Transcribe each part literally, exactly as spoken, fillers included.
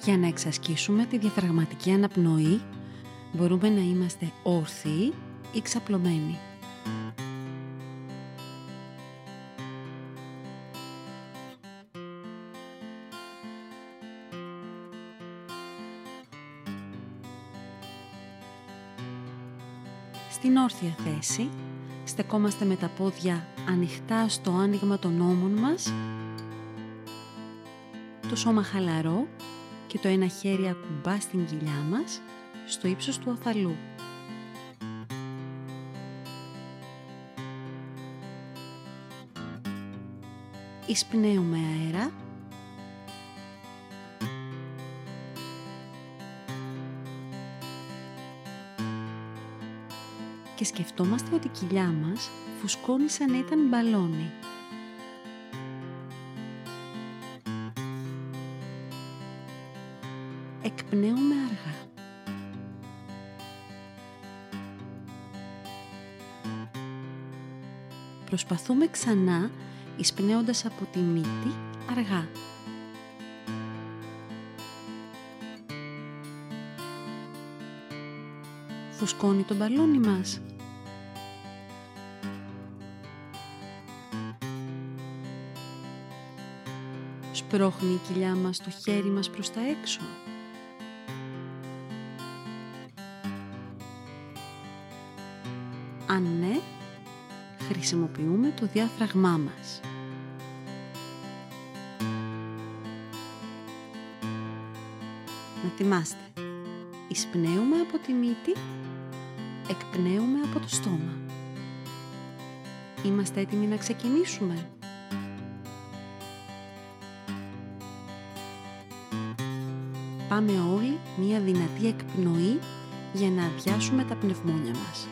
Για να εξασκήσουμε τη διαφραγματική αναπνοή, μπορούμε να είμαστε όρθιοι ή ξαπλωμένοι. Στην όρθια θέση, στεκόμαστε με τα πόδια ανοιχτά στο άνοιγμα των ώμων μας, το σώμα χαλαρό και το ένα χέρι ακουμπά στην κοιλιά μας, στο ύψος του αφαλού. Εισπνέουμε αέρα και σκεφτόμαστε ότι η κοιλιά μας φουσκώνει σαν να ήταν μπαλόνι. Εκπνέουμε αργά. Προσπαθούμε ξανά, εισπνέοντας από τη μύτη αργά. Φουσκώνει το μπαλόνι μας. Σπρώχνει η κοιλιά μας το χέρι μας προς τα έξω. Αν ναι, χρησιμοποιούμε το διάφραγμά μας. Να θυμάστε, εισπνέουμε από τη μύτη, εκπνέουμε από το στόμα. Είμαστε έτοιμοι να ξεκινήσουμε? Πάμε όλοι μία δυνατή εκπνοή για να αδειάσουμε τα πνευμόνια μας.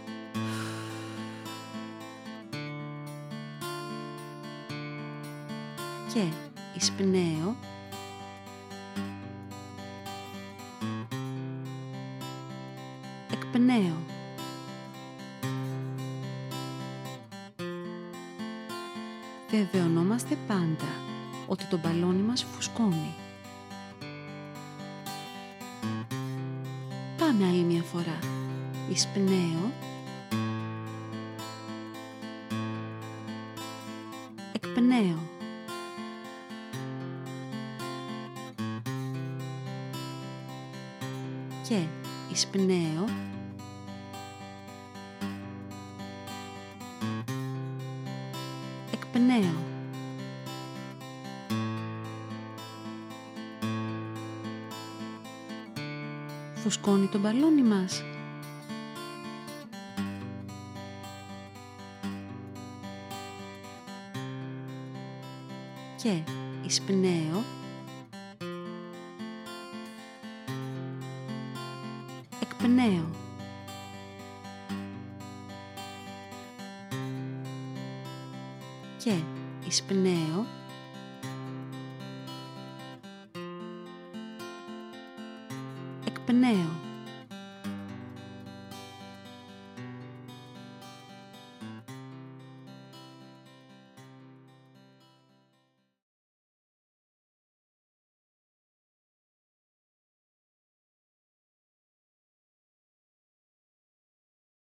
Και εισπνέω, εκπνέω. Βεβαιωνόμαστε πάντα ότι το μπαλόνι μας φουσκώνει. Πάμε άλλη μια φορά. Εισπνέω, εκπνέω. Και εισπνέω, εκπνέω. Φουσκώνει το μπαλόνι μας. Και εισπνέω, εκπνέω. Και εισπνέω, εκπνέω.